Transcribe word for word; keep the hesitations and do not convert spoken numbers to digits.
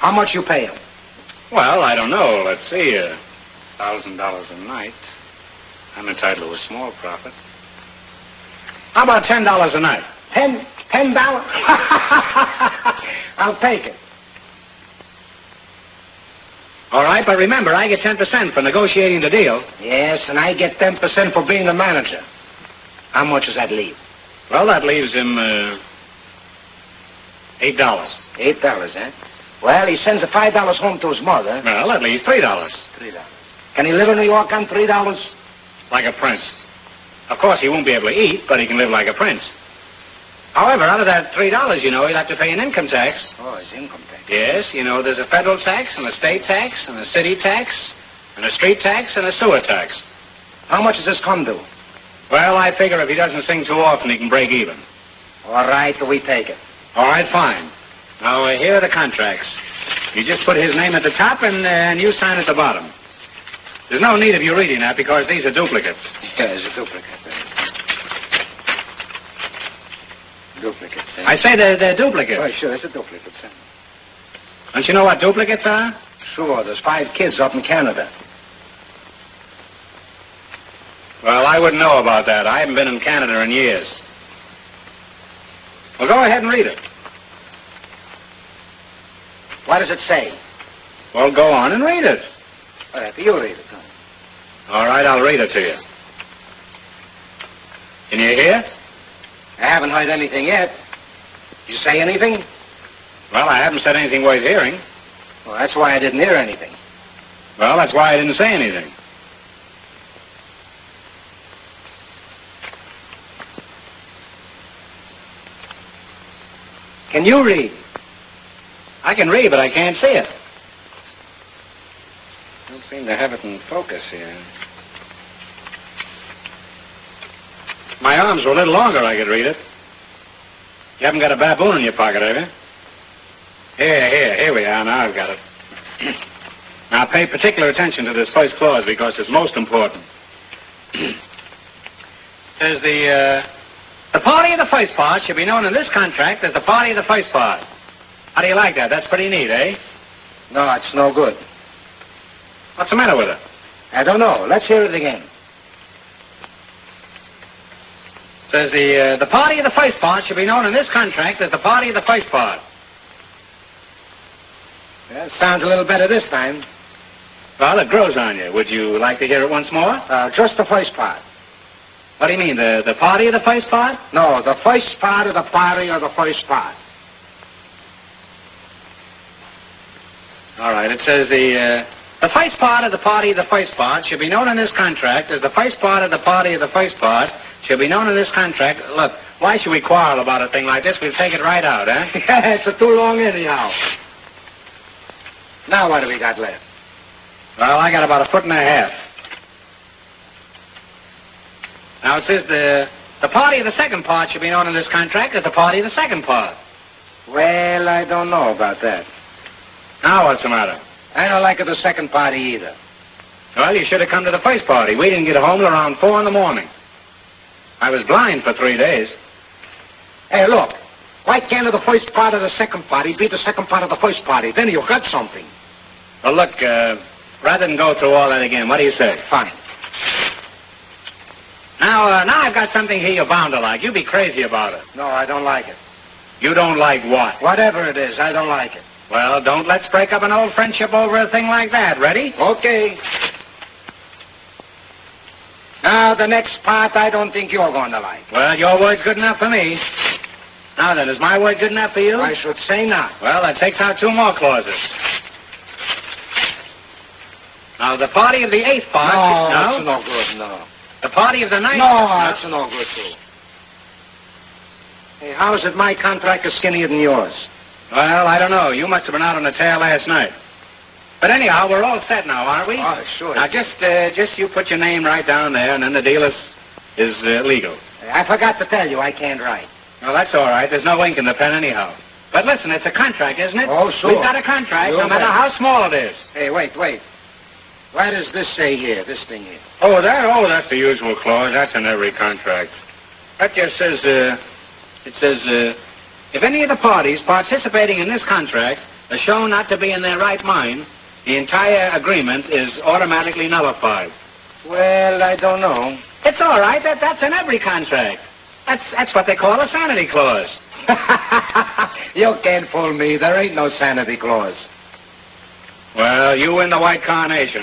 How much you pay him? Well, I don't know. Let's see. A thousand dollars a night. I'm entitled to a small profit. How about ten dollars a night? Ten, ten dollars? I'll take it. All right, but remember, I get ten percent for negotiating the deal. Yes, and I get ten percent for being the manager. How much does that leave? Well, that leaves him, uh, eight dollars. Eight dollars, eh? Well, he sends the five dollars home to his mother. Well, that leaves three dollars. Three dollars. Can he live in New York on three dollars? Like a prince. Of course, he won't be able to eat, but he can live like a prince. However, out of that three dollars, you know, he'll have to pay an income tax. Oh, his income tax. Yes, you know, there's a federal tax and a state tax and a city tax and a street tax and a sewer tax. How much does this come to? Well, I figure if he doesn't sing too often, he can break even. All right, we take it. All right, fine. Now, uh, here are the contracts. You just put his name at the top, and, uh, and you sign at the bottom. There's no need of you reading that, because these are duplicates. Yeah, it's a duplicate. Duplicate. Eh? I say they're, they're duplicates. Oh, sure, it's a duplicate, sir. Don't you know what duplicates are? Sure, there's five kids up in Canada. Well, I wouldn't know about that. I haven't been in Canada in years. Well, go ahead and read it. What does it say? Well, go on and read it. All right, you read it, huh? All right, I'll read it to you. Can you hear? I haven't heard anything yet. Did you say anything? Well, I haven't said anything worth hearing. Well, that's why I didn't hear anything. Well, that's why I didn't say anything. Can you read? I can read, but I can't see it. Don't seem to have it in focus here. If my arms were a little longer, I could read it. You haven't got a baboon in your pocket, have you? Here, here, here we are. Now I've got it. Now pay particular attention to this first clause because it's most important. Says the, uh, the party of the first part should be known in this contract as the party of the first part. How do you like that? That's pretty neat, eh? No, it's no good. What's the matter with it? I don't know. Let's hear it again. Says the, uh, the party of the first part should be known in this contract as the party of the first part. That sounds a little better this time. Well, it grows on you. Would you like to hear it once more? Uh, just the first part. What do you mean, the, the party of the first part? No, the first part of the party of the first part. All right, it says the, uh, the first part of the party of the first part should be known in this contract as the first part of the party of the first part should be known in this contract. Look, why should we quarrel about a thing like this? We'll take it right out, eh? Yeah, it's a too long anyhow. Now what do we got left? Well, I got about a foot and a half. Now it says the, the party of the second part should be known in this contract as the party of the second part. Well, I don't know about that. Now what's the matter? I don't like it the second party either. Well, you should have come to the first party. We didn't get home till around four in the morning. I was blind for three days. Hey, look. Why can't the first part of the second party be the second part of the first party? Then you got something. Well, look, uh, rather than go through all that again, what do you say? Fine. Now, uh, now I've got something here you're bound to like. You'd be crazy about it. No, I don't like it. You don't like what? Whatever it is, I don't like it. Well, don't let's break up an old friendship over a thing like that. Ready? Okay. Now, the next part I don't think you're going to like. Well, your word's good enough for me. Now then, is my word good enough for you? I should say not. Well, that takes out two more clauses. Now, the party of the eighth part... No, no? that's no good, no. The party of the ninth... No, that's no good, too. Hey, how is it my contract is skinnier than yours? Well, I don't know. You must have been out on the tail last night. But anyhow, we're all set now, aren't we? Oh, sure. Now, just uh, just you put your name right down there, and then the deal is, is uh, legal. I forgot to tell you, I can't write. Well, that's all right. There's no ink in the pen anyhow. But listen, it's a contract, isn't it? Oh, sure. We've got a contract, You're no matter right. how small it is. Hey, wait, wait. What does this say here, this thing here? Oh, that? Oh, that's the usual clause. That's in every contract. That just says, uh, it says, uh, if any of the parties participating in this contract are shown not to be in their right mind, the entire agreement is automatically nullified. Well, I don't know. It's all right. That, that's in every contract. That's, that's what they call a sanity clause. You can't fool me. There ain't no sanity clause. Well, you win the White Carnation.